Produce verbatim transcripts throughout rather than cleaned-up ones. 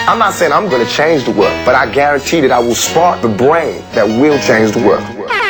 I'm not saying I'm gonna change the world, but I guarantee that I will spark the brain that will change the world.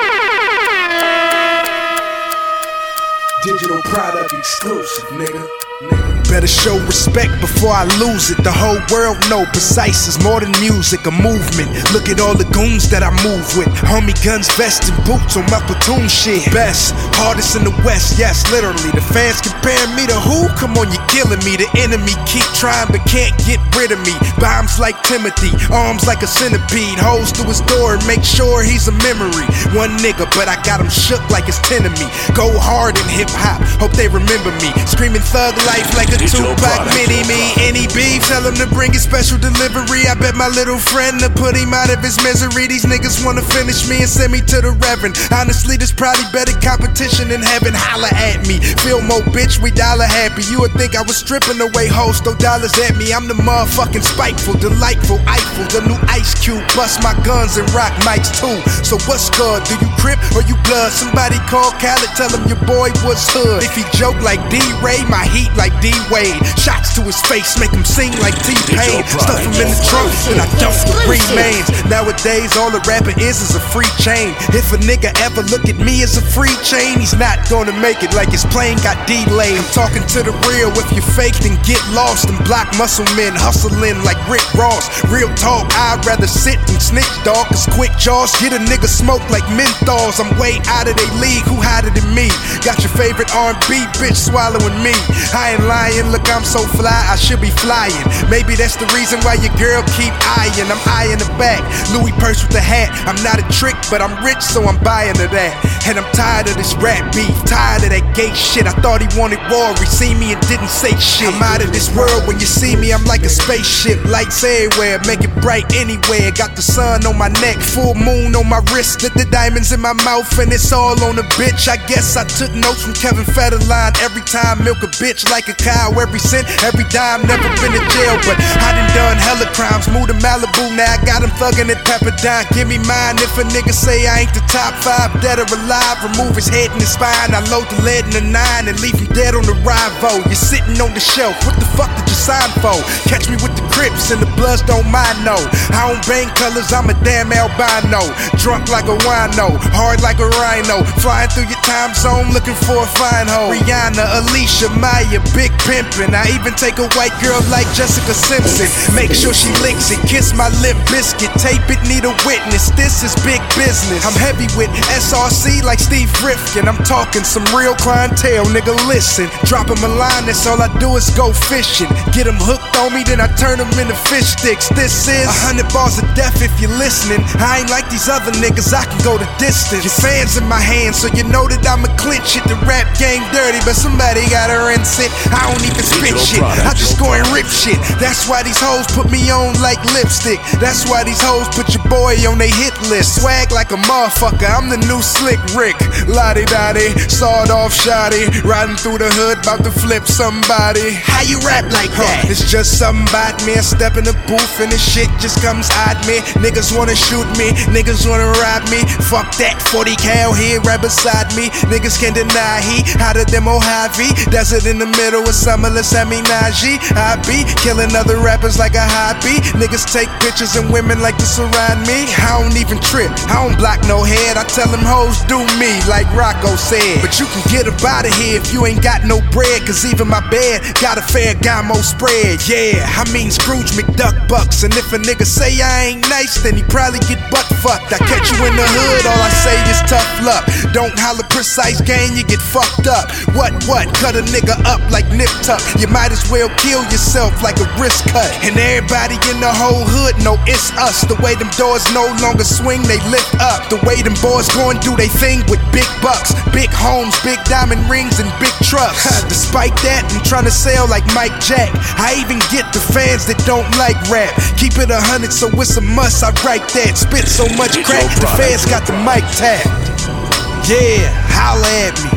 Digital product exclusive, nigga. nigga. Better show respect before I lose it. The whole world know Precise is more than music, a movement. Look at all the goons that I move with. Homie guns, vests, and boots on my platoon shit. Best, hardest in the West, yes, literally. The fans comparing me to who? Come on, you're killing me. The enemy keep trying but can't get rid of me. Bombs like Timothy, arms like a centipede. Hoes through his door and make sure he's a memory. One nigga, but I got him shook like it's ten of me. Go hard in hip-hop, hope they remember me. Screaming thug life like a Tupac mini-me. Any beef, tell him to bring a special delivery. I bet my little friend to put him out of his misery. These niggas wanna finish me and send me to the Reverend. Honestly, there's probably better competition in heaven. Holla at me, feel more bitch, we dollar happy. You would think I was stripping away hoes, throw dollars at me. I'm the motherfucking spiteful, delightful, Eiffel, the new Ice Cube. Bust my guns and rock mics too. So what's good? Do you crip or you blood? Somebody call Khaled, tell him your boy was hood. If he joke like D-Ray, my heat like D-Wade. Shots to his face, make him sing like T-Pain. Stuff him in the trunk, then I dump the remains. Nowadays, all a rapper is is a free chain. If a nigga ever look at me as a free chain, he's not gonna make it like his plane got delayed. I'm talking to the real, if you fake, then get lost. And block muscle men hustling like Rick Ross. Real talk, I'd rather sit and snitch, dog. Cause quick jaws get a nigga smoke like menthols. I'm way out of they league, who hotter than me? Got your favorite R and B bitch swallowing me. I ain't lying, look, I'm so fly, I should be flying. Maybe that's the reason why your girl keep eyeing. I'm eyeing the back, Louis purse with the hat. I'm not a trick, but I'm rich, so I'm buying to that. And I'm tired of this rap beef, tired of that gay shit. I thought he wanted war, he seen me and didn't say shit. I'm out of this world, when you see me, I'm like a spaceship. Lights everywhere, make it bright anywhere. Got the sun on my neck, full moon on my wrist. Lit the diamonds in my mouth and it's all on the bitch. I guess I took notes from Kevin Federline. Every time milk a bitch like a cow, every cent, every dime. Never been to jail, but I done done hella crimes. Moved to Malibu, now I got him thugging at Pepperdine. Give me mine if a nigga say I ain't the top five, dead or alive. Remove his head and his spine. I load the lead in the nine and leave him dead on the rival. You're sitting on the shelf, what the fuck did you sign for? Catch me with the Crips and the Bloods don't mind, no. I don't bang colors, I'm a damn albino. Drunk like a wino, hard like a rhino. Flying through your time zone looking for a fine hoe. Rihanna, Alicia, Maya, big pimpin'. I even take a white girl like Jessica Simpson. Make sure she licks it, kiss my lip biscuit. Tape it, need a witness, this is big business. I'm heavy with S R C like Steve Rifkin. I'm talking some real clientele, nigga, listen. Drop him a line, that's all I do is go fishing. Get him hooked on me, then I turn him into fish sticks. This is a hundred bars of death if you're listening. I ain't like these other niggas, I can go the distance. Your fans in my hands, so you know that I'ma clinch it. The rap game dirty, but somebody gotta rinse it. I don't even spit shit, I just go and rip shit. That's why these hoes put me on like lipstick. That's why these hoes put your boy on they hit list. Swag like a motherfucker, I'm the new Slick Rick. Lottie-dottie, sawed off shotty. Riding through the hood, bout to flip somebody. How you rap like that? Huh, it's just something about me. I step in the booth and the shit just comes at me. Niggas wanna shoot me, niggas wanna rob me. Fuck that, forty cal here right beside me. Niggas can't deny he hotter than Mojave. Desert in the middle with Summerlin, Sammy Najee. I be killing other rappers like a hobby. Niggas take pictures and women like to surround me. I don't even trip, I don't block no head. I tell them hoes do me like Rocco said. But you can get up out of here if you ain't got no bread. Cause even my bed got a fair Gamo spread. Yeah, I mean Scrooge McDuck bucks. And if a nigga say I ain't nice, then he probably get butt fucked. I catch you in the hood, all I say is tough luck. Don't holler Precise gang, you get fucked up. What, what? Cut a nigga up like Nip Tuck. You might as well kill yourself like a wrist cut. And everybody in the whole hood know it's us. The way them doors no longer swing, they lift up. The way them boys gon' do they thing with big bucks, big homes, big diamond rings, and big trucks. Despite that, I'm tryna sell like Mike Jack. I even get the fans that don't like rap. Keep it a hundred, so it's a must. I write that. Spit so much crack, the fans got the mic tag. Yeah, holla at me.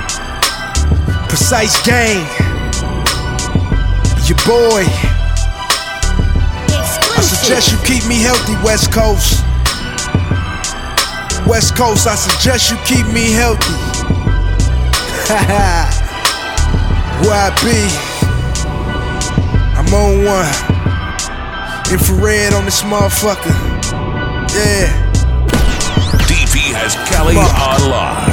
Precise gang, your boy. I suggest you keep me healthy, West Coast. West Coast, I suggest you keep me healthy. Where I be, I'm on one. Infrared on this motherfucker. Yeah. D P has Cali on live.